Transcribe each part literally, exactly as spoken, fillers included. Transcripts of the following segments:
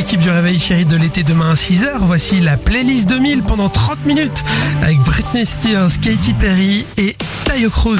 l'équipe du Réveil Chéri de l'été demain à six heures. Voici la playlist deux mille pendant trente minutes avec Britney Spears, Katy Perry et Taio Cruz.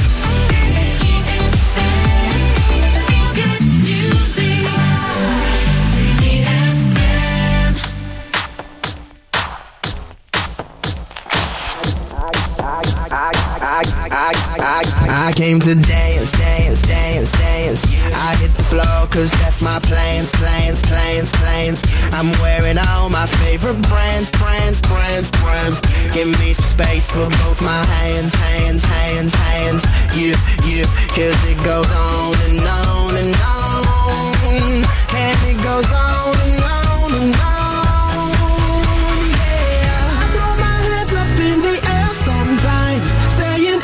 I came to dance, dance, dance, dance. I hit the floor cause that's my plans, plans, plans, plans. I'm wearing all my favorite brands, brands, brands, brands. Give me some space for both my hands, hands, hands, hands. Yeah, yeah, cause it goes on and on and on. And it goes on and on and on. Yeah, I throw my hands up in the air sometimes, saying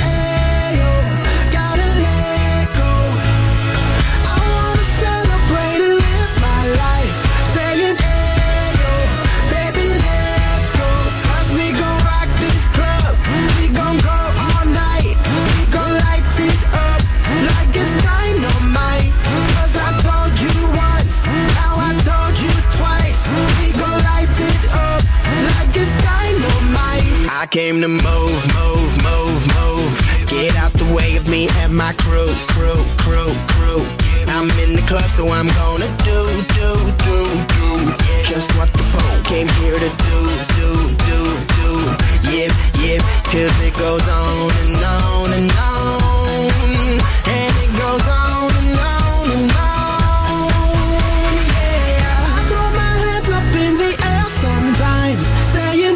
I came to move, move, move, move. Get out the way of me and my crew, crew, crew, crew. I'm in the club, so I'm gonna do, do, do, do just what the phone came here to do, do, do, do. Yeah, yeah, cause it goes on and on and on. And it goes on and on and on. Yeah, I throw my hands up in the air sometimes, saying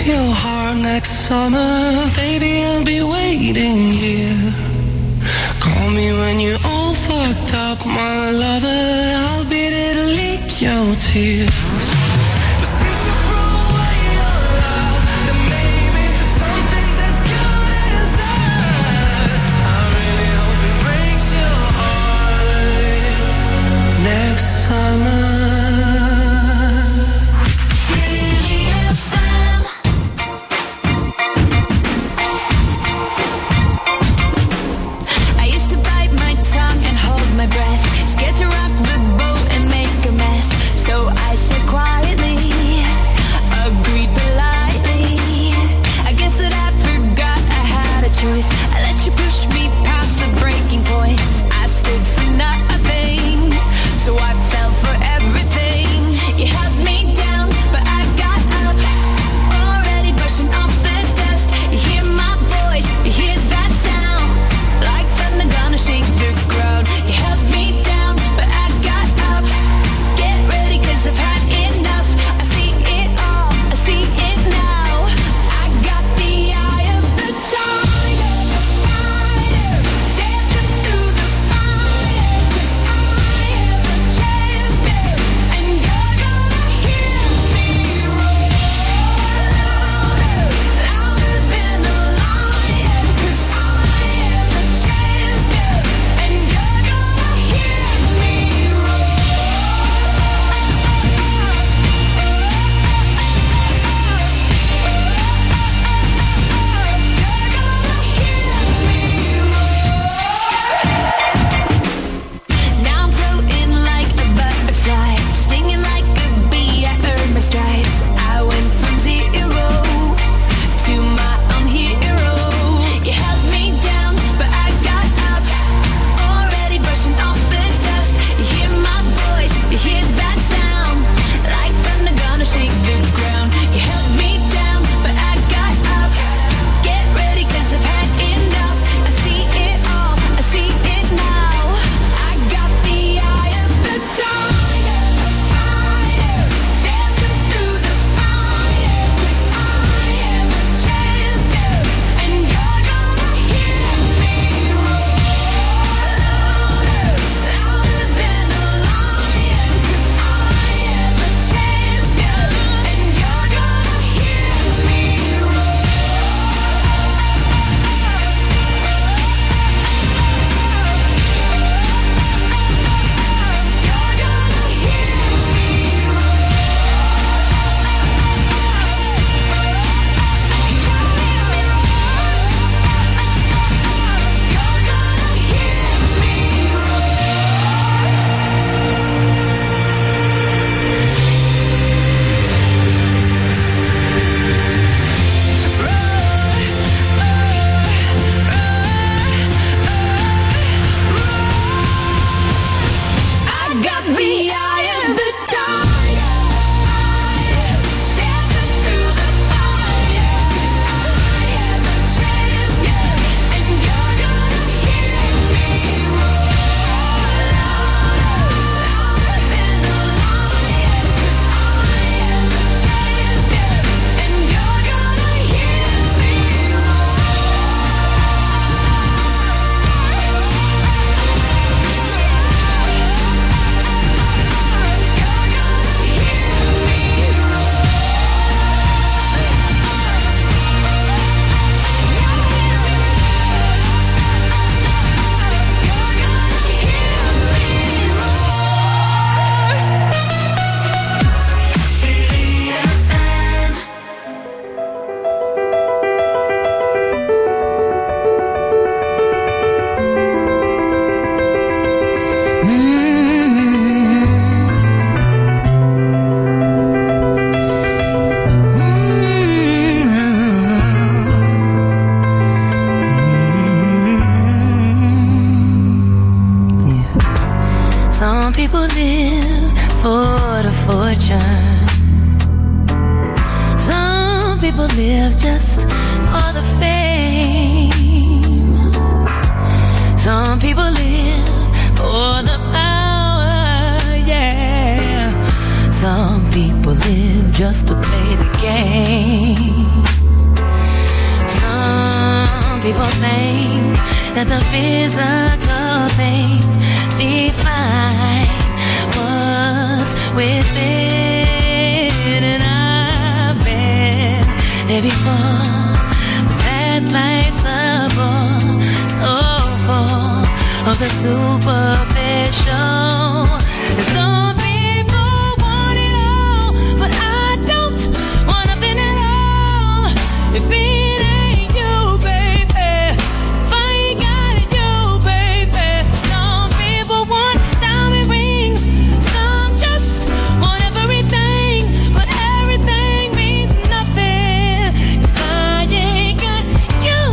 breaks your heart next summer, baby, I'll be waiting here. Call me when you're all fucked up, my lover, I'll be there to lick your tears. But since you threw away your love, then maybe something's as good as us. I really hope it breaks your heart next summer. people live for the fortune. Some people live just for the fame. Some people live for the power, yeah. Some people live just to play the game. people think that the physical things define what's within, and I've been there before, but that life's a bore, so full of the superficial. And some people want it all, but I don't want nothing at all. If it ain't you, baby, if I ain't got it, you, baby. Some people want diamond rings, some just want everything, but everything means nothing if I ain't got you.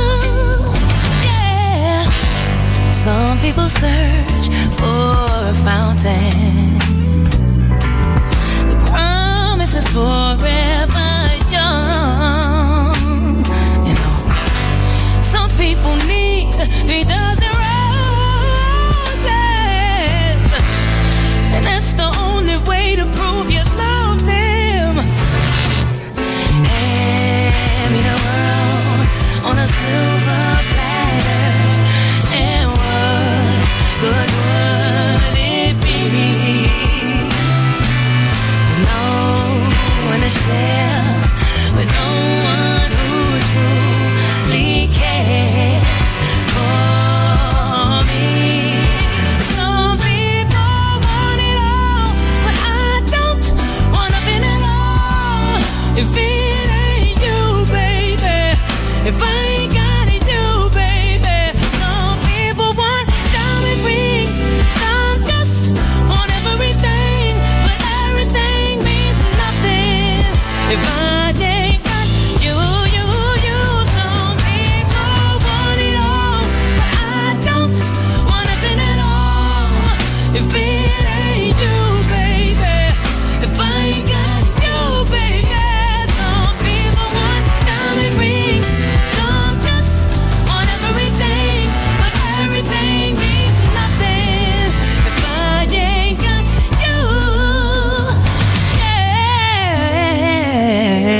Yeah. Some people search for a fountain. The promise is forever young. You know, some people need three dozen roses, and that's the only way to prove you love them. Hand me the world on a silver platter, and what good would it be? No one to share with no one who truly cares for me. Some people want it all, but I don't want nothing at all. If it ain't you, baby, if I ain't got it, you, baby. Some people want diamond rings, some just want everything, but everything means nothing if I ain't got you, you, you. Some people want it all, but I don't want nothing at all. If it ain't you, baby, if I ain't got you, baby. Some people want diamond rings, some just want everything, but everything means nothing if I ain't got you. Yeah.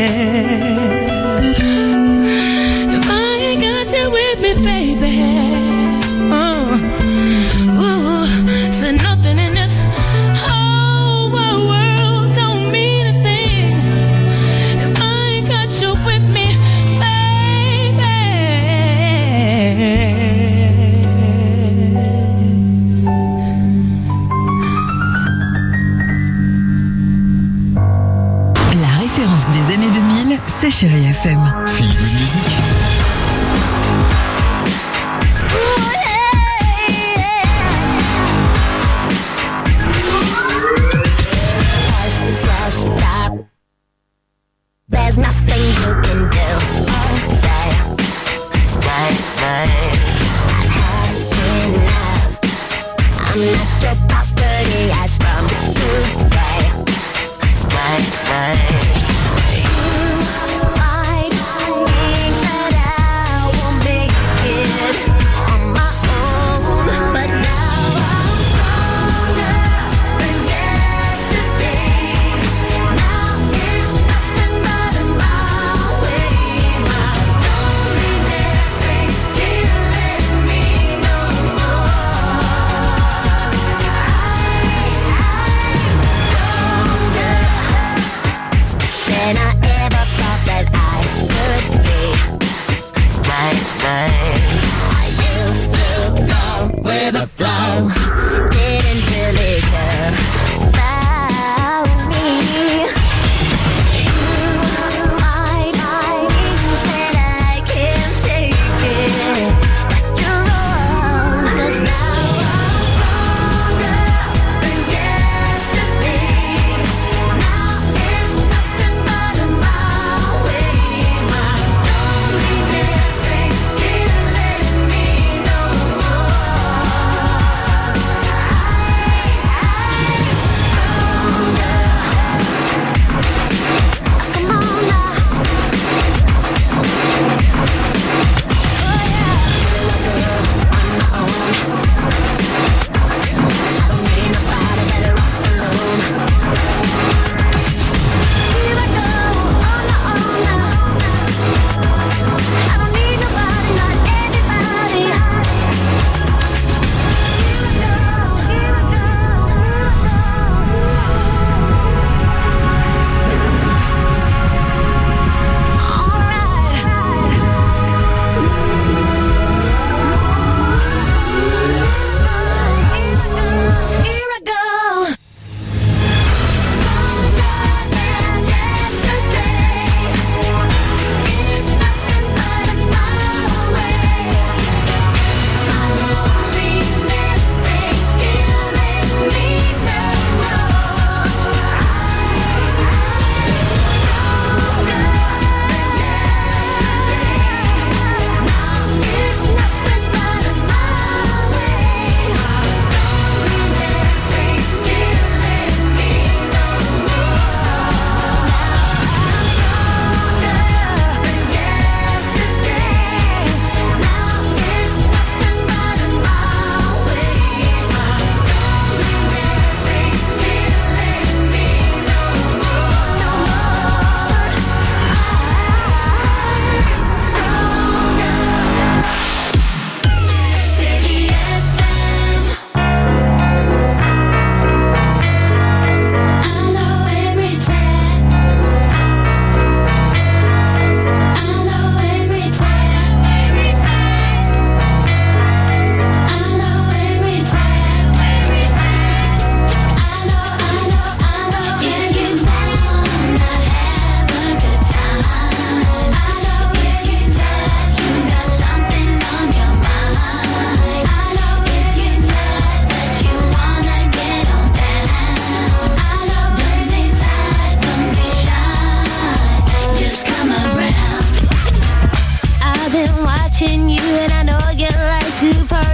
If I ain't got you with me, baby. Oh. Ooh. Said nothing in this whole wide world don't mean a thing if I ain't got you with me, baby. La référence des années deux mille, c'est Chérie F M. Feel Good Music. Stop. There's nothing you can do or say. Right, right. I've had enough. I'm not your property as from today. Right, right. You might think that I won't make it on my own, but now I'm stronger than yesterday. Now it's nothing but my way.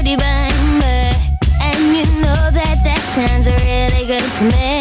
party, baby. And you know that that sounds really good to me.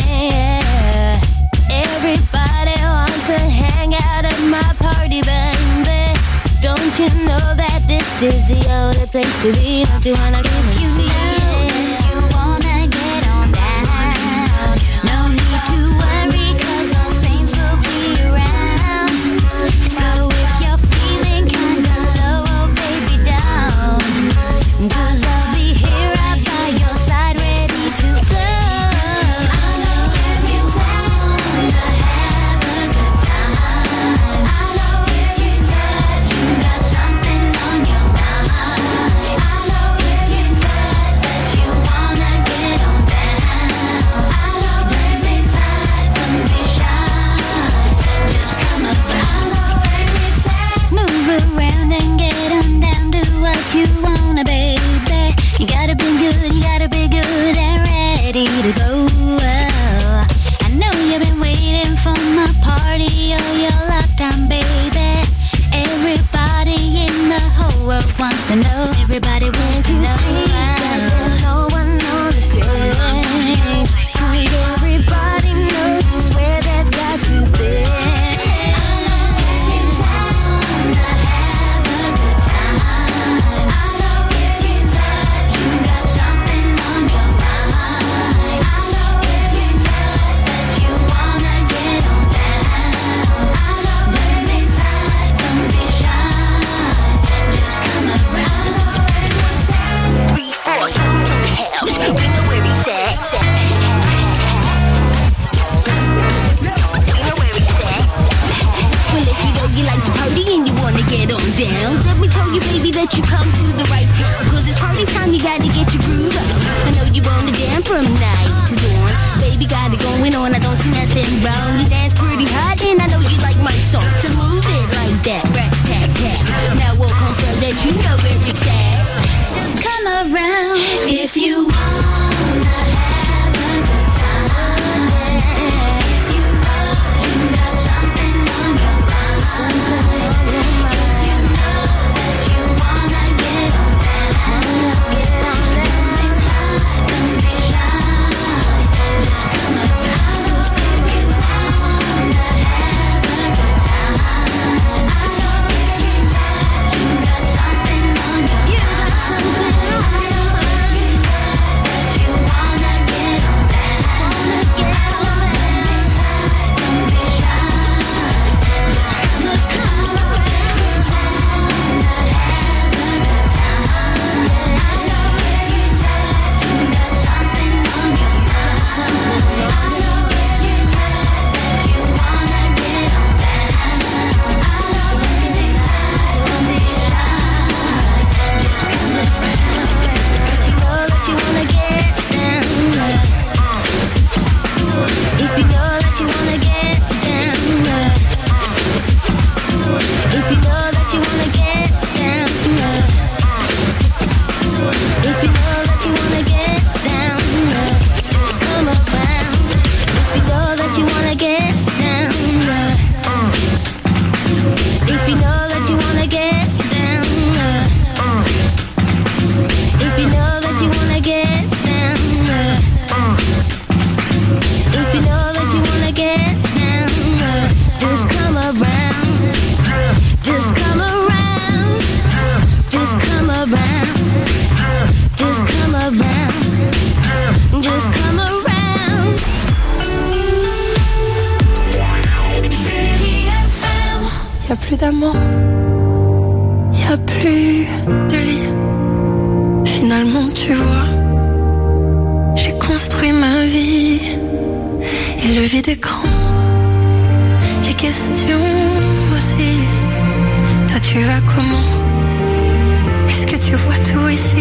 Everybody wants to hang out at my party, baby. Don't you know that this is the only place to be? Don't you wanna give me see it? You wanna get on down. No need to worry, cause all saints will be around. So if you're feeling kinda low, oh baby, down. Cause I'll be here right by your side, ready to flow. I know if you down to have a good time. I know if you said you got something on your mind. I know if you said that you wanna get on down. I know every time, don't be shy. Just come around. Every time, move around and get on down. Do what you wanna, baby. You gotta be good, you gotta be good and ready to go. I know you've been waiting for my party all your lifetime, baby. Everybody in the whole world wants to know. Everybody wants to know. There's no one on the strings. Everybody knows where they've got to be. Get on down. Let me tell you, baby, that you come to the right town. Cause it's party time, you gotta get your groove on. I know you wanna dance from night to dawn. Baby, got it going on, I don't see nothing wrong. You dance pretty hot, and I know you like my song. So move it like that, racks, tap, tap. Now we'll confirm that you know where it's at. Just come around if you wanna have a good time. If you know you got something on your mind. Something y a plus d'amant, y a plus de lit. Finalement, tu vois, j'ai construit ma vie et le vide écran, les questions aussi. Toi, tu vas comment? Est-ce que tu vois tout ici?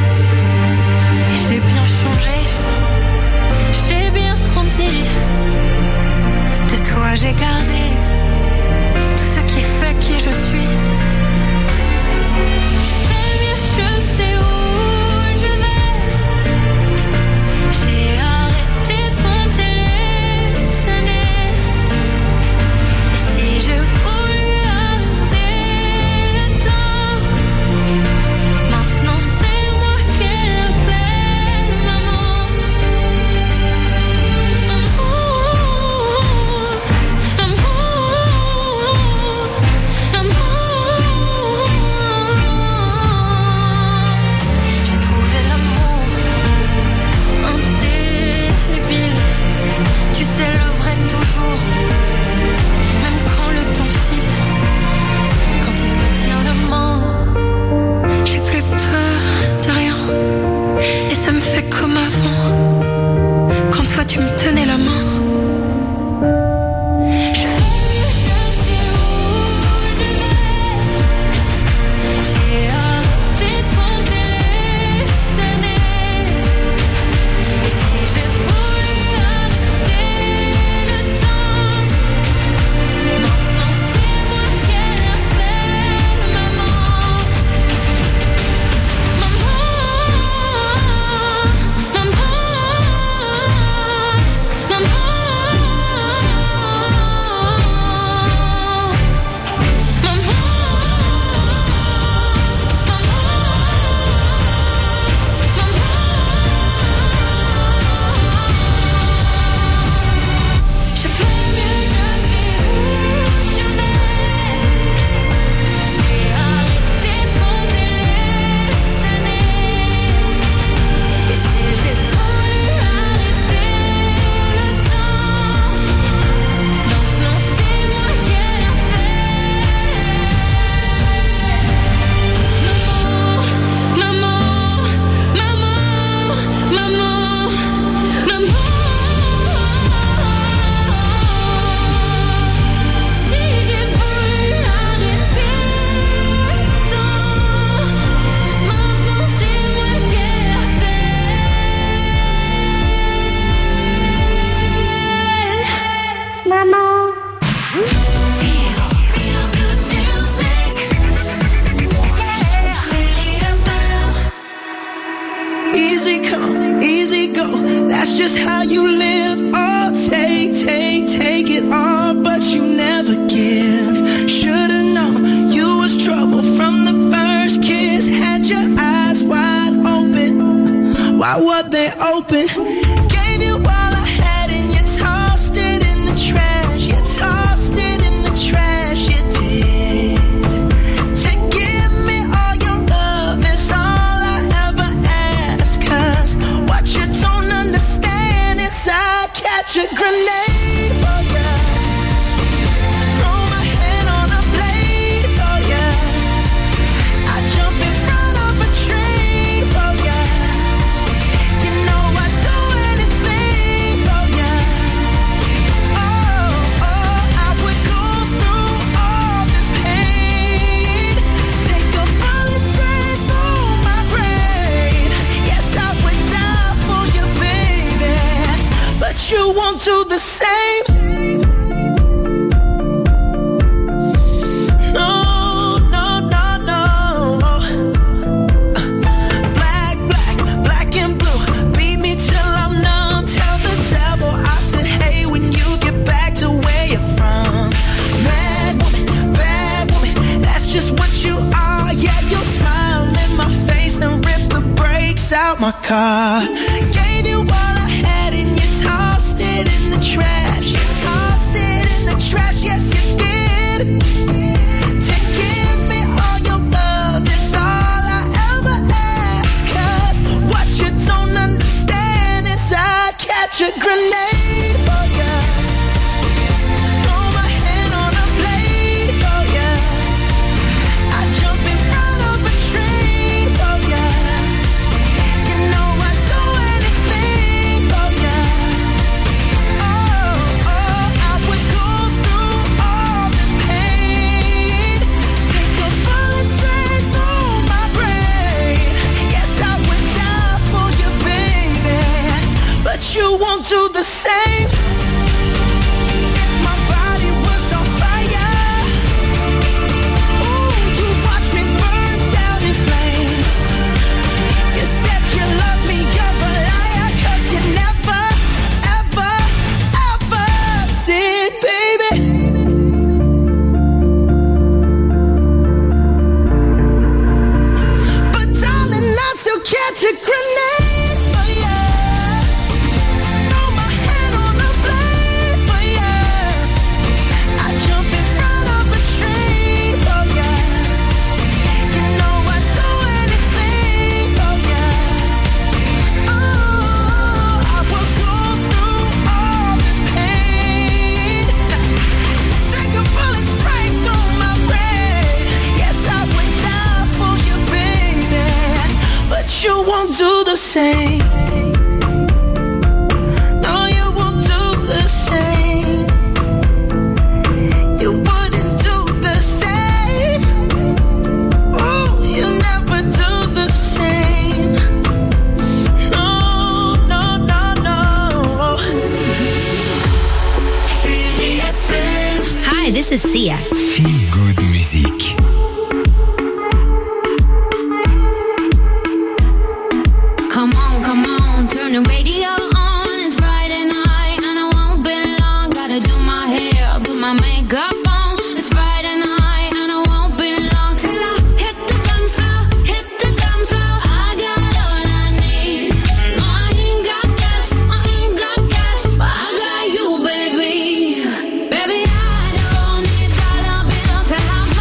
Et j'ai bien changé, j'ai bien grandi. De toi, j'ai gardé tout ce qui fait qui je suis. Je fais mieux, je sais où je vais. J'ai arrêté de compter les années. Et si je voulais arrêter le temps, Why were they open? Gave you all I had and you tossed it in the trash. You tossed it in the trash, you did. To give me all your love is all I ever ask. Cause what you don't understand is I'd catch a grenade for ya. Throw my hand on a blade for ya. I'd jump in front of a train for ya. You know I'd do anything for ya. Oh, oh, I would go through all this pain. Take a bullet straight through my brain. Yes, I would die for you, baby. But you won't do the same. No, no, no, no. Black, black, black and blue. Beat me till I'm numb. Tell the devil I said, hey, when you get back to where you're from. Mad woman, bad woman, that's just what you are. Yeah, you'll smile in my face, then rip the brakes out my car. Gave you all I had and you tossed it in the trash. You tossed it in the trash, yes you did. To give me all your love is all I ever ask. Cause what you don't understand is I'd catch a grenade for ya. Throw my hand on a blade for ya. I'd jump in front of a train for ya. You know I'd do anything for ya. Oh, oh, I would go through all this pain. Take a bullet straight through my brain. Yes, I would die for you, baby. But you won't do the same. If my body was on fire, ooh, you watch me burn down in flames. You said you love me, you're a liar. Cause you never, ever, ever did, baby. But darling, I'd still catch a grenade for ya. Throw my hand on a blade for ya. I'd jump in front of a train for ya. You know I'd do anything for ya. Oh, I would go through all this pain. Take a bullet straight through my brain. Yes, I would die for you, baby. But you won't do the same. No, you won't do the same. You wouldn't do the same. Oh, you never do the same. No, no, no, no. Hi, this is Sia. Feel good music. Come on, come on, turn the radio on. It's Friday night and I won't be long. Gotta do my hair, put my makeup on. It's Friday night and I won't be long till I hit the dance floor, hit the dance floor. I got all I need. No, I ain't got cash, I ain't got cash, but I got you, baby. Baby, I don't need dollar bills to have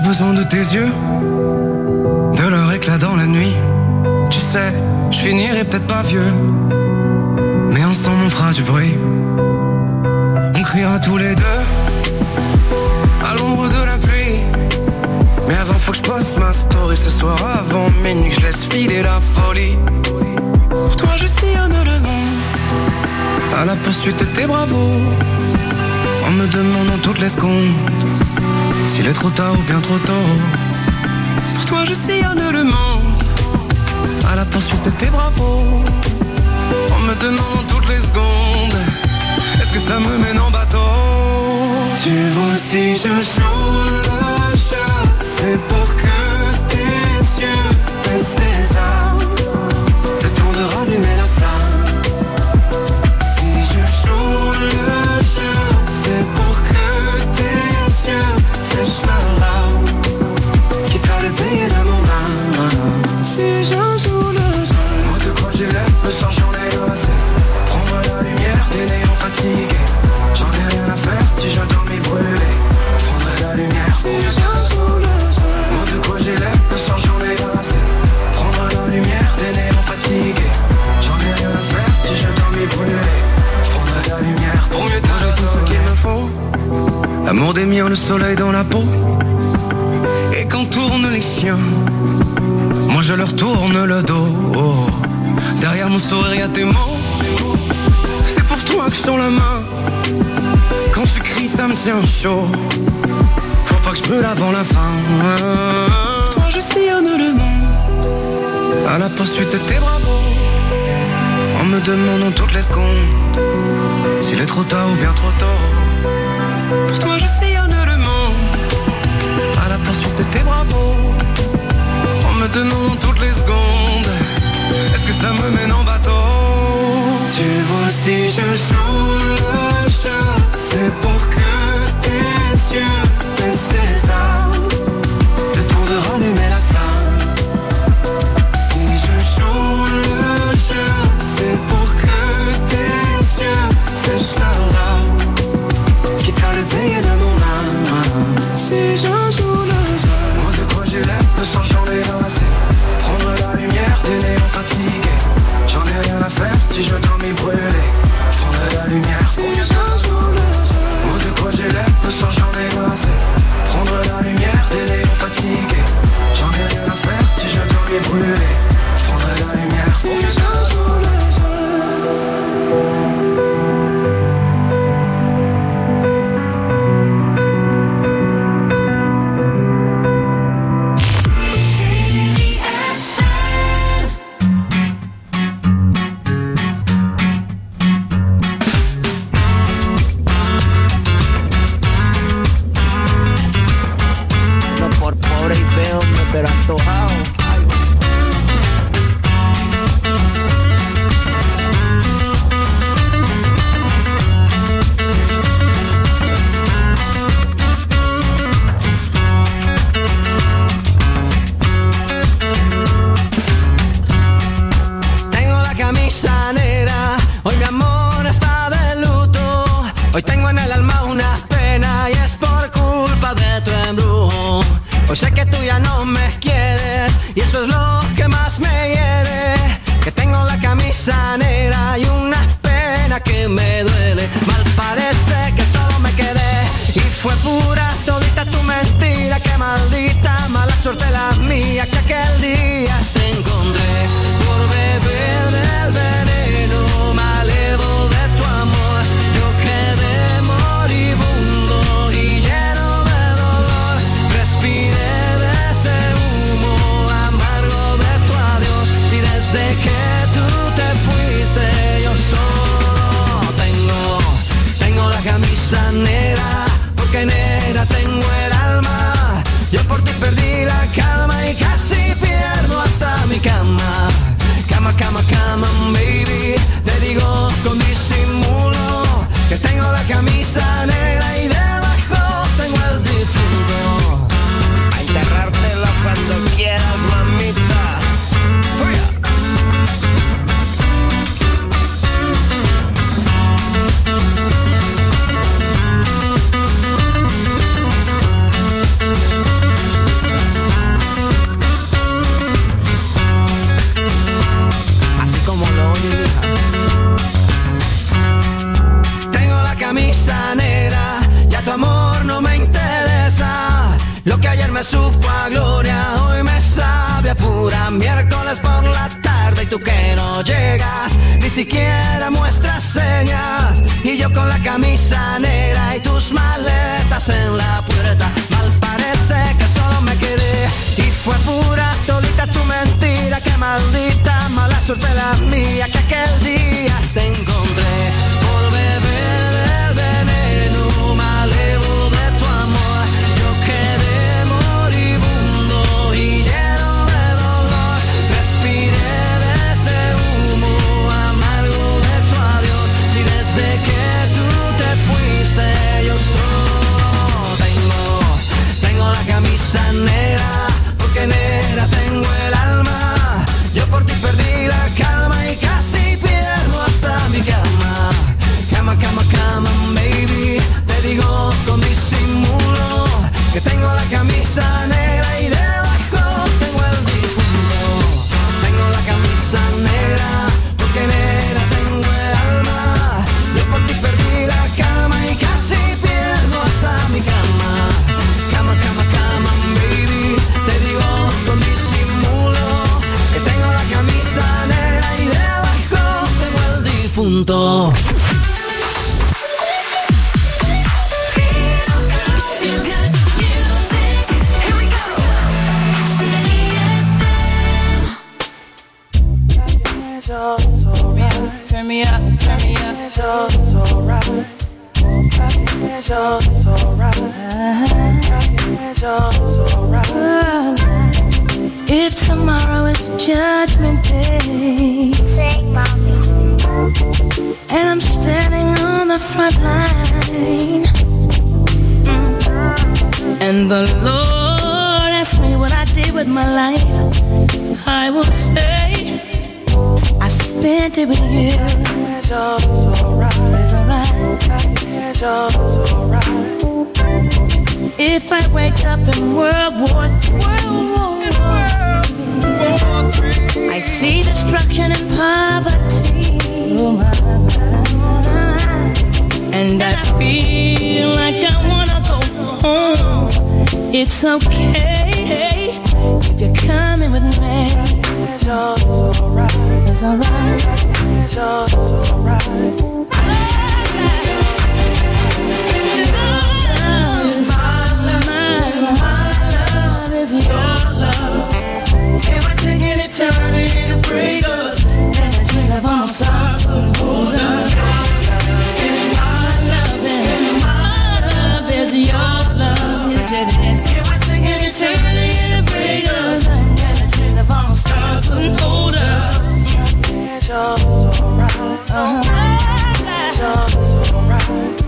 besoin de tes yeux, de leur éclat dans la nuit. Tu sais, je finirai peut-être pas vieux, mais ensemble on fera du bruit. On criera tous les deux à l'ombre de la pluie. Mais avant faut que je poste ma story ce soir avant minuit, que je laisse filer la folie. Pour toi je sillonne le monde à la poursuite de tes bravos, en me demandant toutes les secondes s'il est trop tard ou bien trop tôt. Pour toi je sillonne le monde à la poursuite de tes bravos, en me demandant toutes les secondes est-ce que ça me mène en bateau. Tu vois si je joue le jeu, c'est pour que tes yeux baissent les armes, le temps de rallumer la flamme. Si je joue le jeu, c'est pour que tes yeux sèchent la larme, quitte à le payer de mon âme. Si je joue le jeu, moi de quoi j'ai l'air, le soir j'en ai assez. Prendre la lumière des néons fatigués, j'en ai rien à faire si je dois m'y brûler. Prendre la lumière si je joue le jeu, moi de quoi j'ai l'air, le soir j'en ai assez. Prendre la lumière des néons fatigués, j'en ai rien à faire si je dois m'y brûler. Prendre la lumière pour mieux t'adorer, tout ce qu'il me faut. L'amour des miens, le soleil dans la peau. Et quand tournent les chiens, moi je leur tourne le dos. Oh. Derrière mon sourire y'a tes mots, c'est pour toi que je tends la main. Quand tu cries ça me tient chaud, faut pas que je brûle avant la fin. Pour toi je sillonne le monde à la poursuite de tes bravos, en me demandant toutes les secondes s'il est trop tard ou bien trop tôt. Pour toi je sillonne le monde à la poursuite de tes bravos, en me demandant toutes les secondes est-ce que ça me mène en bateau. Tu vois si je joue le jeu, c'est pour que tes yeux baissent les armes, le temps de rallumer la flamme. Si je joue le jeu, c'est pour que tes yeux sèchent la larme, quitte à le payer de mon âme. Si je joue le jeu, moi de quoi j'ai l'air, le soir j'en ai assez. Prendre la lumière des néons fatigués, j'en ai rien à faire si je dois m'y brûler. Prendre la lumière si je joue le jeu, moi de quoi j'ai l'air, le soir j'en ai assez. Prendre la lumière des néons fatigués, j'en ai rien à faire si je dois m'y brûler. Prendre la lumière si je joue le jeu. Pero antojado. Tengo la camisa negra, hoy mi amor está de luto. Hoy tengo en el alma una pena y es por culpa de tu embrujo. Hoy sé que tú ya no me quieres y eso es lo que más me hiere. Que tengo la camisa negra y una pena que me duele. Mal parece que solo me quedé y fue pura todita tu mentira. Que maldita mala suerte la mía que aquel día te encontré por beber del veneno malevo de tu amor. Yo quedé moribundo y lleno de dolor. Respiré de ese humo amargo de tu adiós y desde que tú te fuiste yo solo tengo, tengo la camisa negra, porque negra tengo el alma. Yo por ti perdí la calma y casi pierdo hasta me supo a gloria, hoy me sabe a pura miércoles por la tarde y tú que no llegas, ni siquiera muestras señas y yo con la camisa negra y tus maletas en la puerta. Mal parece que solo me quedé y fue pura todita tu mentira, que maldita mala suerte la mía que aquel día te encontré por beber del veneno malevo de tu amor. Yo quedé moribundo y lleno de dolor, respiré de ese humo amargo de tu adiós y desde que tú te fuiste yo solo tengo, tengo la camisa negra, porque negra tengo el alma. Yo por ti perdí la calma y casi pierdo hasta mi cama. Cama, cama, cama, baby, te digo con disimulo que tengo la camisa negra y debajo tengo el difunto. Tengo la camisa negra, porque negra tengo el alma. Yo por ti perdí la calma y casi pierdo hasta mi cama. Cama, cama, cama, baby, te digo con disimulo que tengo la camisa negra y debajo tengo el difunto. Turn me up, turn me up. Just alright. Just alright. Just alright. If tomorrow is Judgment Day, Sing, mommy. and I'm standing on the front line, mm. and the Lord asks me what I did with my life, I will say I spent it with you. Just alright. It's alright. Just alright. If I wake up in World War Three, I see destruction and poverty, and I feel like I wanna go home. It's okay if you're coming with me. Just alright. It's alright. Just alright. Eternity to break us, and the dream of almost stop and hold us. It's my love and my love is your love. It would take an eternity to break us, and the dream of almost stop and hold us. Just alright. Uh-huh. Just alright.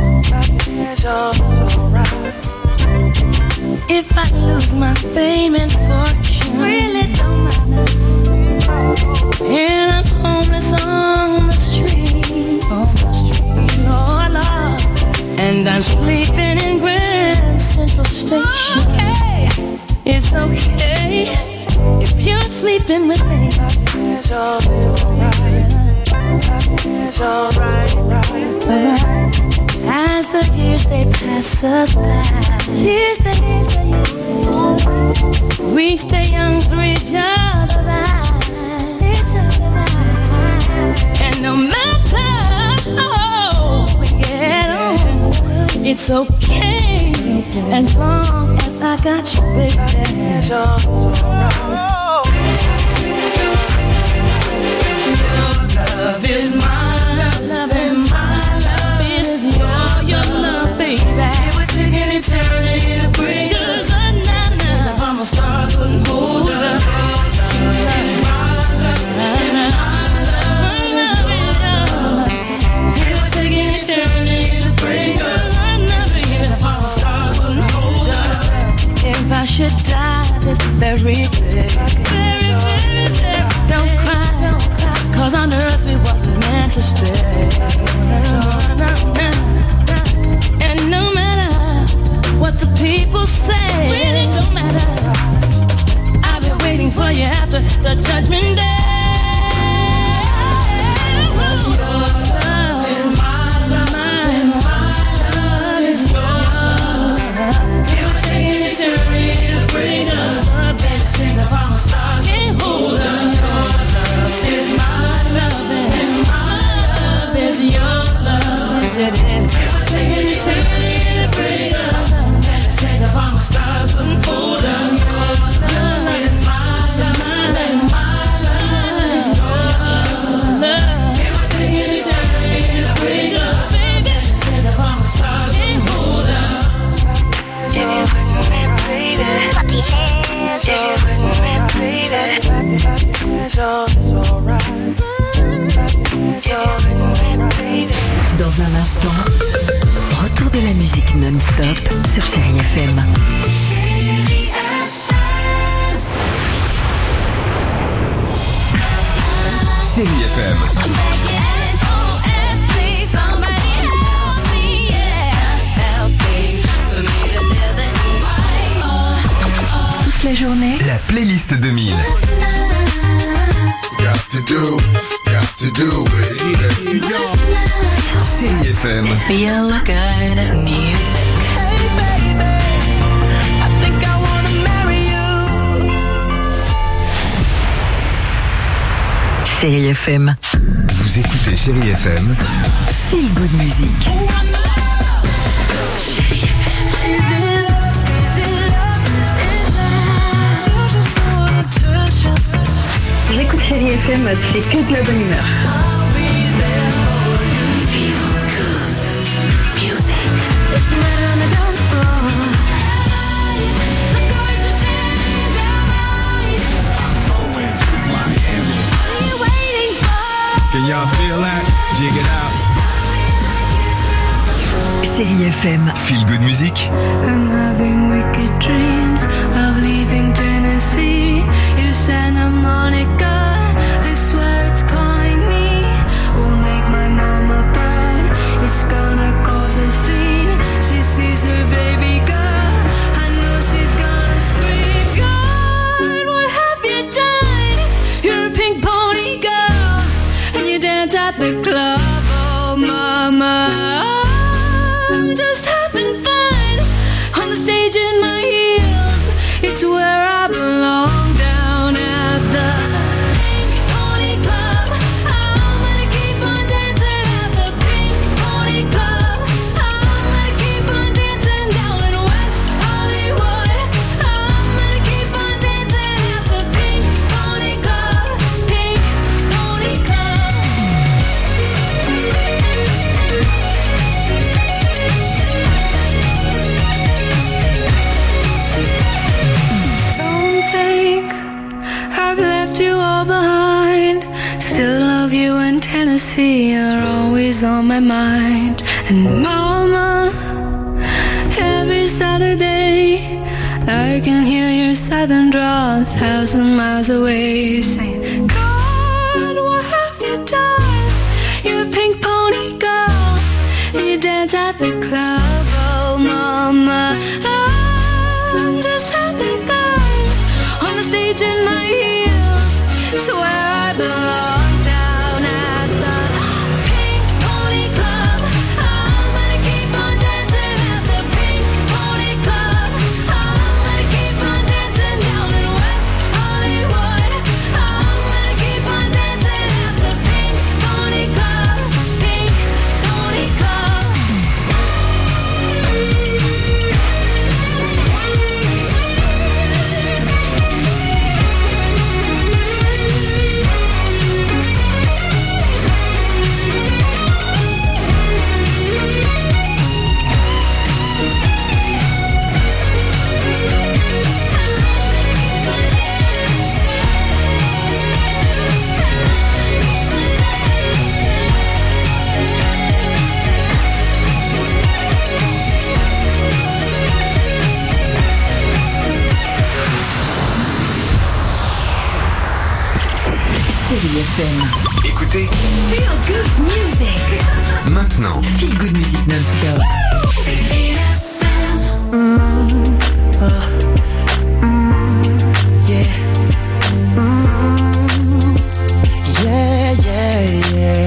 Just alright. If I lose my fame and fortune, really don't matter. And I'm homeless on the street, on the street, oh Lord. And I'm sleeping in Grand Central Station. Okay. It's okay if you're sleeping with me. Just alright. Just alright. Alright. As the years they pass us by, years they years they years, we stay young through each other's eyes, each other's eyes. And no matter how we get on, it's okay as long as I got you, baby. Just alright. Your love is my love, love is my love is your, your love, baby. It would take an eternity to bring us another. I'm a star, couldn't hold us. It's my love, my love, my love. It would take an eternity to bring us another. I'm a star, couldn't hold us. If I should die this very day, very, very day, don't cry, don't cry, 'cause on earth we wasn't meant to stay. And no matter what the people say, really don't matter. I've been waiting for you after the judgment day. Your love is my love, my love is your love. It would take an eternity un instant, retour de la musique non-stop sur Chérie F M. Chérie F M. Toute la journée, La playlist deux mille. Got to do, got to do it. Chérie F M. feel good music. Hey baby, I think I wanna marry you. Chérie F M, Vous écoutez Chérie F M. feel good music. J'écoute Chérie F M, c'est que de la bonne humeur. Can y'all feel that? Jig it out. Chérie F M, Feel good music. I'm having wicked dreams of leaving Tennessee. You Santa Monica, I swear it's calling me. Will make my mama proud. It's gonna cause a scene. She sees her baby girl. I know she's gonna scream. God, what have you done? You're a pink pony girl, and you dance at the club. Oh, mama. I'm just having fun on the stage in my heels. It's where I belong, down at the Pink Pony Club. I'm gonna keep on dancing at the Pink Pony Club. I'm gonna keep on dancing down in West Hollywood. I'm gonna keep on dancing at the Pink Pony Club. Pink Pony Club. Don't think I've left you all behind. Still love you in Tennessee. You're always on my mind. And mama, every Saturday I can hear your southern drawl a thousand miles away, saying, God, what have you done? You're a pink pony girl, and you dance at the club. Oh, mama, I'm just having fun on the stage in my heels. It's where I belong, down at the Pink Pony Club. I'm gonna keep on dancing at the Pink Pony Club. I'm gonna keep on dancing down in West Hollywood. I'm gonna keep on dancing at the Pink Pony Club. Pink Pony Club. Chérie F M, Écoutez feel good music. maintenant. Feel good music non-stop. Yeah. Mm, yeah, yeah, yeah.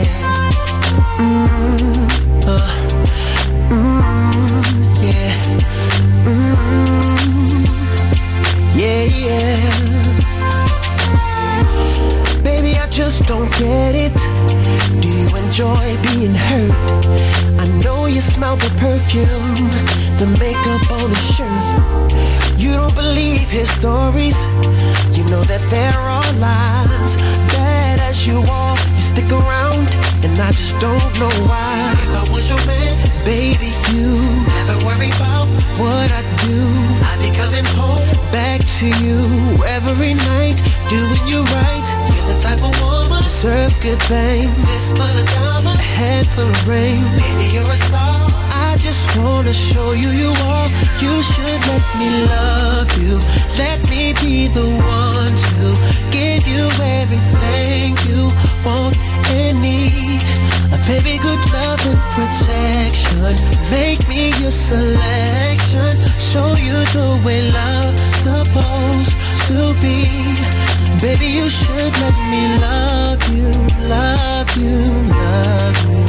Mm, uh, mm, yeah. Mm, yeah, yeah. Baby, I just don't get it. Do you enjoy being hurt? I know you smell the perfume, the makeup on his shirt. You don't believe his stories. You know that there are lies. Bad as you are, you stick around, and I just don't know why. If I was your man, baby, you never worry about what I do. I'd be coming home back to you every night, doing you right. You're the type of woman deserve good fame. Fistful of diamonds, a handful of rain. Baby, you're a star. I just wanna show you you are. You should let me love you. Let me be the one to give you everything you want and need. A baby, good love and protection. Make me your selection. Show you the way love's supposed to be. Baby, you should let me love you, love you, love you,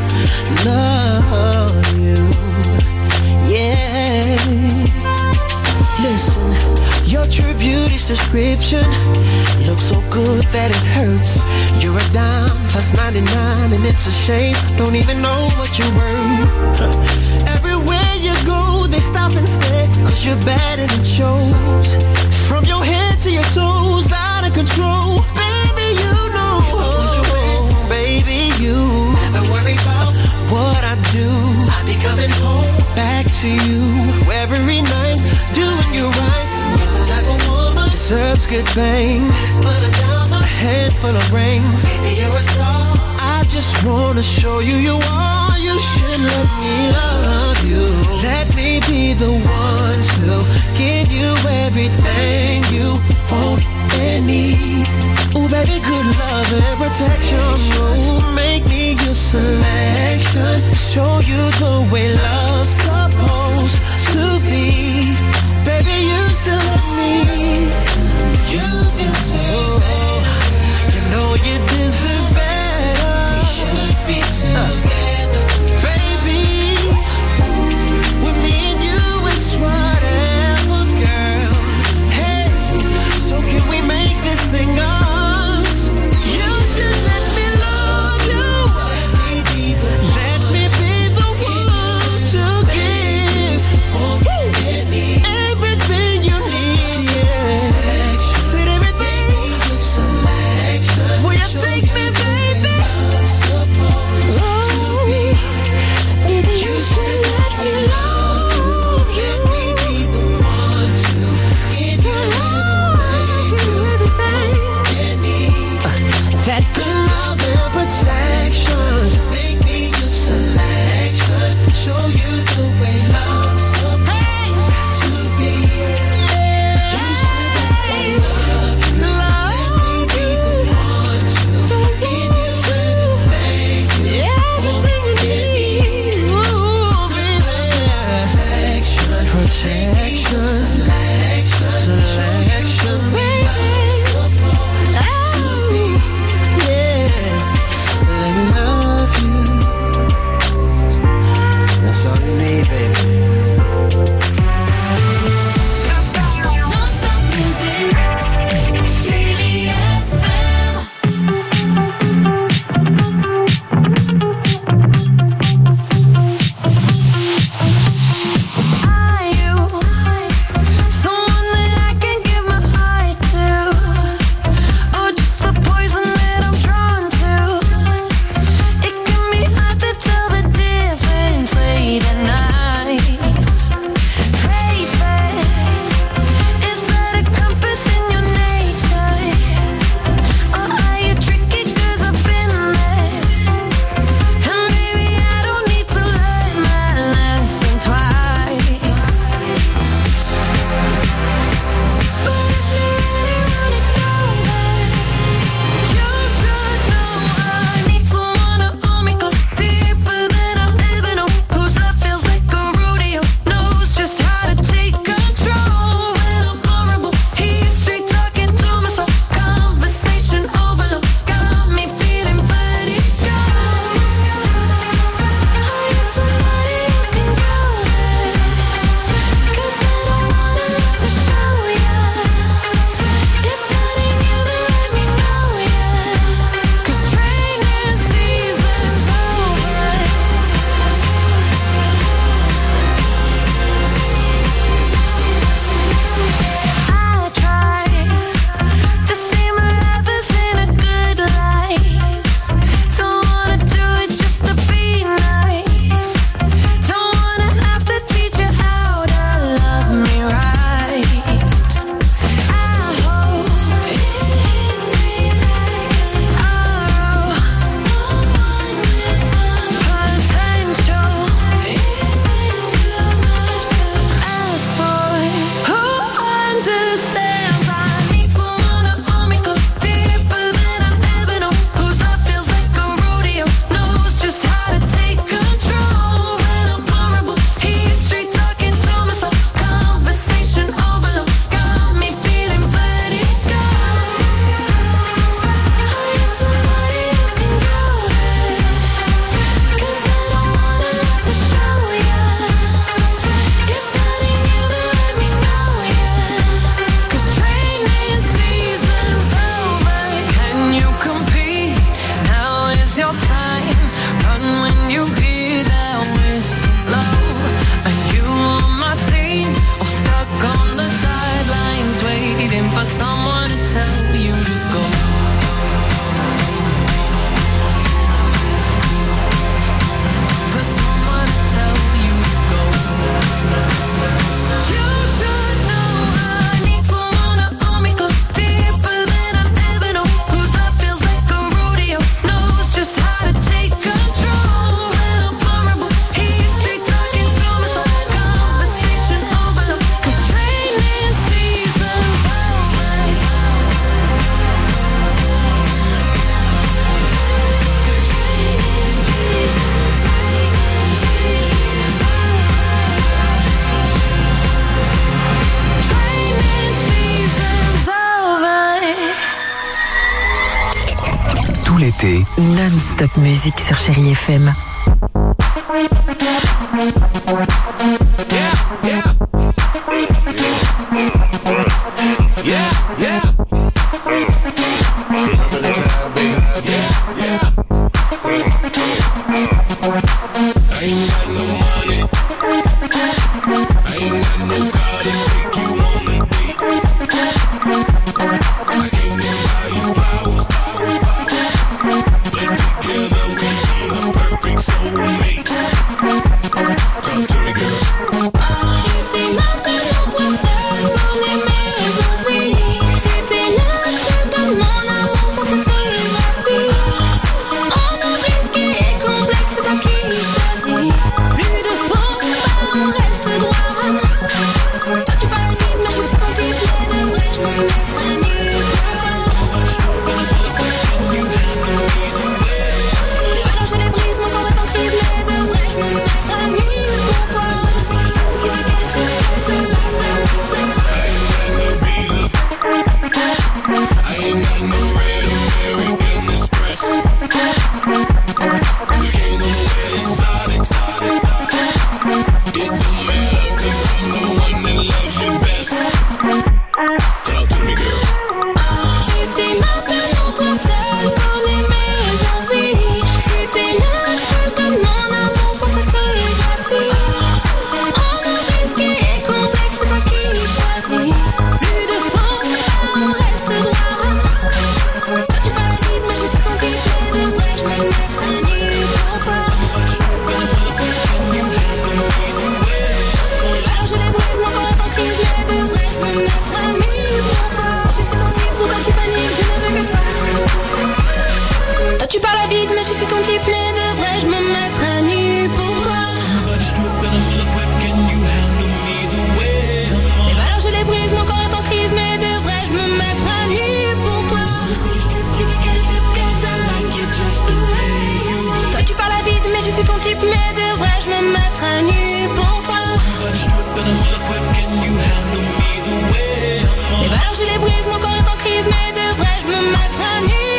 love you, yeah. Listen, your true beauty's description looks so good that it hurts. You're a dime plus ninety-nine and it's a shame. Don't even know what you're worth. Everywhere you go, they stop and stare, cause you're bad and it shows. From your head to your toes, out of control. Baby, you know, baby, you never worry about what I do. I'll be coming home back to you every night, doing you right. You're the type of woman deserves good things. A handful of rings. Baby, you're a star. I just wanna show you you are. You should let me love you. Let me be the one to give you everything you want and need. Ooh, baby, good love and protection. Ooh, make me your selection. Show you the way love's supposed to be. Baby, you should let me. You deserve better. You know you deserve better. We should be together, baby. With me and you, it's whatever, girl. Hey, so can we make this thing ours? You should let me love you. Let me be the one to give everything you need, yeah. Said everything. Will you take me, baby? Oh, baby, you should let me love you. Let me be the one to give you everything you need. That good love and protection. Make me your selection. Show you the way love's supposed to be. You should let me love you. Let me be the one to give you everything you want and need. Ooh, baby. Protection, selection, baby. Yeah, let me love you. That's all you need, baby. Non-stop music, Chérie F M. Are you so écoutez Non-stop musique sur Chérie F M. Et bah alors je les brise, mon corps est en crise, mais devrais-je me mettre à nu?